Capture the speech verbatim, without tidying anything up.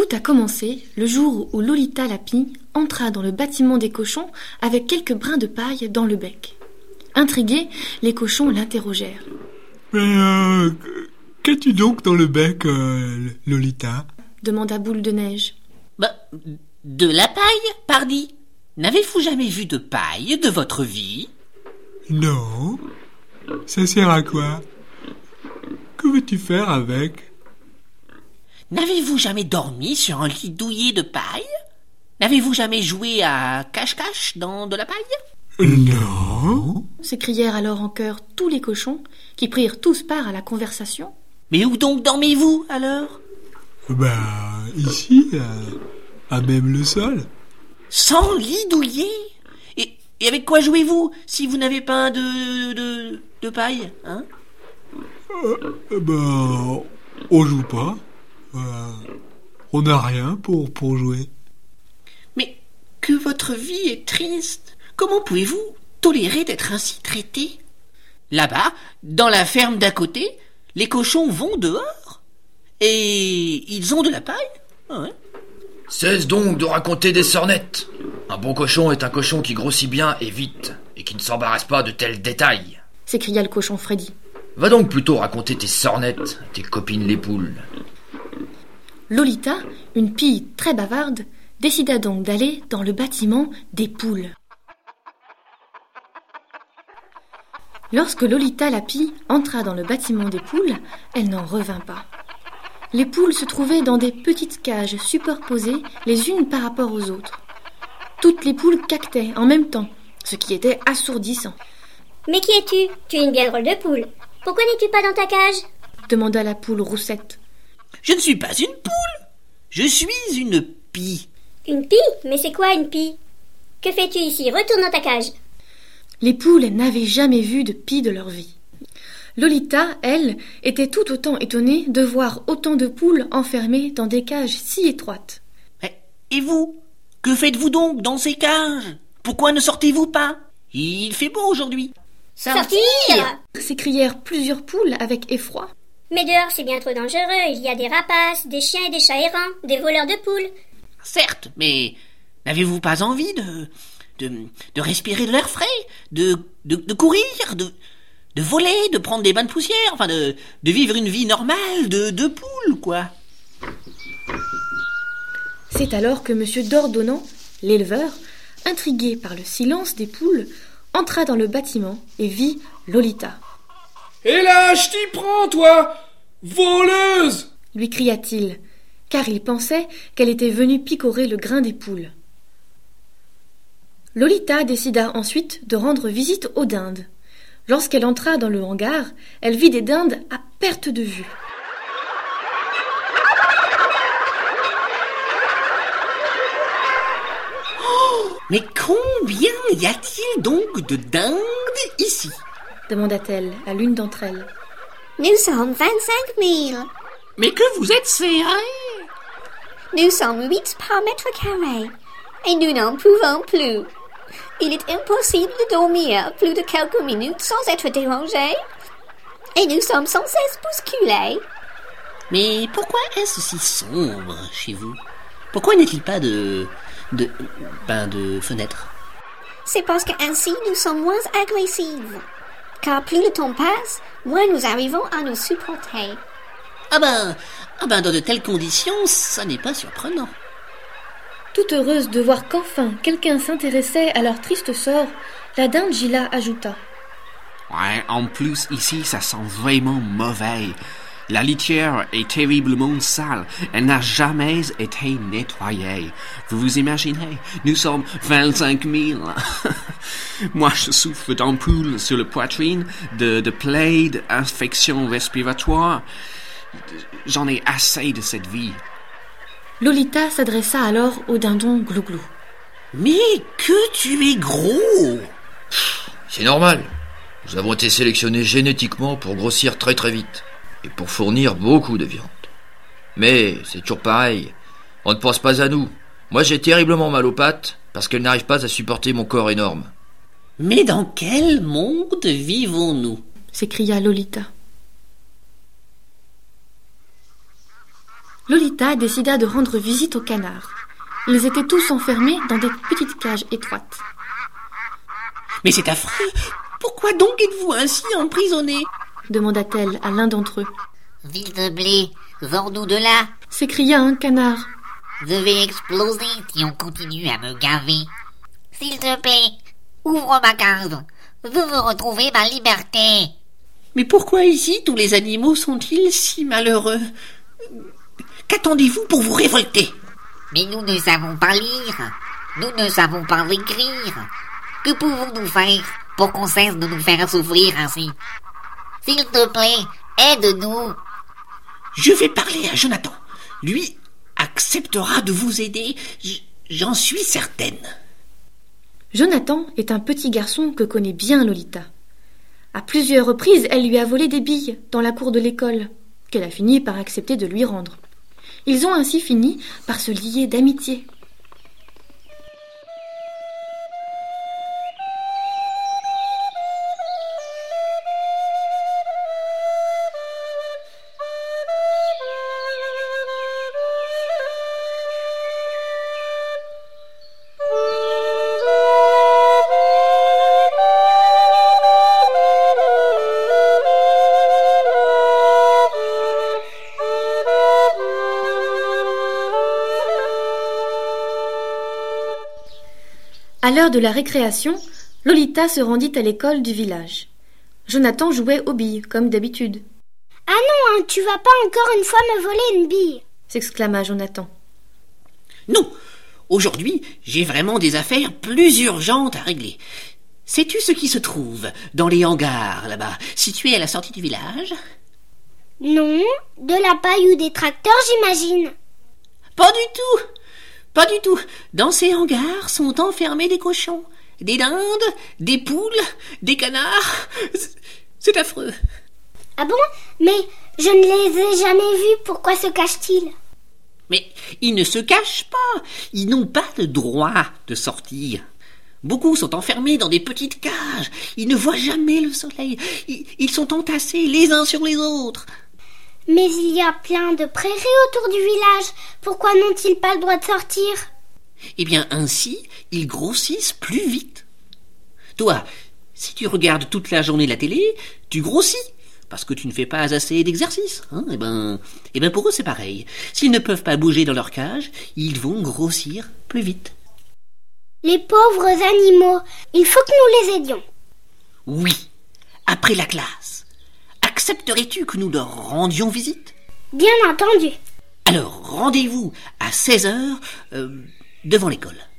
Tout a commencé le jour où Lolita la pie entra dans le bâtiment des cochons avec quelques brins de paille dans le bec. Intrigués, les cochons l'interrogèrent. « Mais euh, qu'as-tu donc dans le bec, euh, Lolita ?» demanda Boule de Neige. Bah, de la paille, pardi. N'avez-vous jamais vu de paille de votre vie ? Non. Ça sert à quoi ? Que veux-tu faire avec ? N'avez-vous jamais dormi sur un lit douillet de paille ? N'avez-vous jamais joué à cache-cache dans de la paille ? Non, s'écrièrent alors en chœur tous les cochons, qui prirent tous part à la conversation. Mais où donc dormez-vous, alors ? Ben, ici, à, à même le sol. Sans lit douillet ? et, et avec quoi jouez-vous, si vous n'avez pas de, de, de paille, hein ? euh, Ben, on joue pas. Euh, on n'a rien pour, pour jouer. Mais que votre vie est triste. Comment pouvez-vous tolérer d'être ainsi traité ? Là-bas, dans la ferme d'à côté, les cochons vont dehors et ils ont de la paille. Ah ouais. Cesse donc de raconter des sornettes. Un bon cochon est un cochon qui grossit bien et vite, et qui ne s'embarrasse pas de tels détails, s'écria le cochon Freddy. Va donc plutôt raconter tes sornettes à tes copines les poules. Lolita, une pie très bavarde, décida donc d'aller dans le bâtiment des poules. Lorsque Lolita la pie entra dans le bâtiment des poules, elle n'en revint pas. Les poules se trouvaient dans des petites cages superposées les unes par rapport aux autres. Toutes les poules caquetaient en même temps, ce qui était assourdissant. « Mais qui es-tu ? Tu es une bien drôle de poule. Pourquoi n'es-tu pas dans ta cage ?» demanda la poule Roussette. « Je ne suis pas une poule, je suis une pie. »« Une pie ? Mais c'est quoi une pie ? Que fais-tu ici ? Retourne dans ta cage. » Les poules n'avaient jamais vu de pie de leur vie. Lolita, elle, était tout autant étonnée de voir autant de poules enfermées dans des cages si étroites. « Et vous ? Que faites-vous donc dans ces cages ? Pourquoi ne sortez-vous pas ? Il fait beau aujourd'hui. »« Sortir !» s'écrièrent plusieurs poules avec effroi. « Mais dehors, c'est bien trop dangereux. Il y a des rapaces, des chiens et des chats errants, des voleurs de poules. »« Certes, mais n'avez-vous pas envie de, de, de respirer de l'air frais, de, de, de courir, de, de voler, de prendre des bains de poussière, enfin de, de vivre une vie normale de, de poule, quoi ?» C'est alors que Monsieur Dordonan, l'éleveur, intrigué par le silence des poules, entra dans le bâtiment et vit Lolita. « Et là, je t'y prends, toi, voleuse !» lui cria-t-il, car il pensait qu'elle était venue picorer le grain des poules. Lolita décida ensuite de rendre visite aux dindes. Lorsqu'elle entra dans le hangar, elle vit des dindes à perte de vue. Mais combien y a-t-il donc de dindes ici ? demanda-t-elle à l'une d'entre elles. Nous sommes vingt-cinq mille. Mais que vous êtes serrés ! Nous sommes huit par mètre carré et nous n'en pouvons plus. Il est impossible de dormir plus de quelques minutes sans être dérangé et nous sommes sans cesse bousculés. Mais pourquoi est-ce si sombre chez vous ? Pourquoi n'est-il pas de... de... ben de fenêtres ? C'est parce qu'ainsi nous sommes moins agressives. Car plus le temps passe, moins nous arrivons à nous supporter. Ah ben, ah ben dans de telles conditions, ça n'est pas surprenant. Toute heureuse de voir qu'enfin quelqu'un s'intéressait à leur triste sort, la dinde Gila ajouta. Ouais, en plus ici ça sent vraiment mauvais. La litière est terriblement sale. Elle n'a jamais été nettoyée. Vous vous imaginez, nous sommes vingt-cinq mille. Moi, je souffre d'ampoules sur la poitrine, de, de plaies, d'infections respiratoires. J'en ai assez de cette vie. Lolita s'adressa alors au dindon Glouglou. Mais que tu es gros! C'est normal. Nous avons été sélectionnés génétiquement pour grossir très très vite. Et pour fournir beaucoup de viande. Mais c'est toujours pareil, on ne pense pas à nous. Moi j'ai terriblement mal aux pattes parce qu'elles n'arrivent pas à supporter mon corps énorme. Mais dans quel monde vivons-nous ? s'écria Lolita. Lolita décida de rendre visite aux canards. Ils étaient tous enfermés dans des petites cages étroites. Mais c'est affreux! Pourquoi donc êtes-vous ainsi emprisonnés? Demanda-t-elle à l'un d'entre eux. S'il te plaît, sors-nous de là. S'écria un canard. Je vais exploser si on continue à me gaver. S'il te plaît, ouvre ma cage. Je veux retrouver ma liberté. Mais pourquoi ici tous les animaux sont-ils si malheureux? Qu'attendez-vous pour vous révolter? Mais nous ne savons pas lire. Nous ne savons pas écrire. Que pouvons-nous faire pour qu'on cesse de nous faire souffrir ainsi? S'il te plaît, aide-nous. Je vais parler à Jonathan. Lui acceptera de vous aider, j'en suis certaine. Jonathan est un petit garçon que connaît bien Lolita. À plusieurs reprises, elle lui a volé des billes dans la cour de l'école, qu'elle a fini par accepter de lui rendre. Ils ont ainsi fini par se lier d'amitié. À l'heure de la récréation, Lolita se rendit à l'école du village. Jonathan jouait aux billes, comme d'habitude. « Ah non, hein, tu vas pas encore une fois me voler une bille !» s'exclama Jonathan. « Non, aujourd'hui, j'ai vraiment des affaires plus urgentes à régler. Sais-tu ce qui se trouve dans les hangars, là-bas, situés à la sortie du village ?»« Non, de la paille ou des tracteurs, j'imagine. »« Pas du tout !» Pas du tout. Dans ces hangars sont enfermés des cochons, des dindes, des poules, des canards. C'est affreux. Ah bon? Mais je ne les ai jamais vus. Pourquoi se cachent-ils? Mais ils ne se cachent pas. Ils n'ont pas le droit de sortir. Beaucoup sont enfermés dans des petites cages. Ils ne voient jamais le soleil. Ils, ils sont entassés les uns sur les autres. Mais il y a plein de prairies autour du village. Pourquoi n'ont-ils pas le droit de sortir? Eh bien, ainsi, ils grossissent plus vite. Toi, si tu regardes toute la journée la télé, tu grossis, parce que tu ne fais pas assez d'exercice. Hein, eh ben, eh ben pour eux, c'est pareil. S'ils ne peuvent pas bouger dans leur cage, ils vont grossir plus vite. Les pauvres animaux, il faut que nous les aidions. Oui, après la classe. Accepterais-tu que nous leur rendions visite? Bien entendu. Alors, rendez-vous à seize heures euh, devant l'école.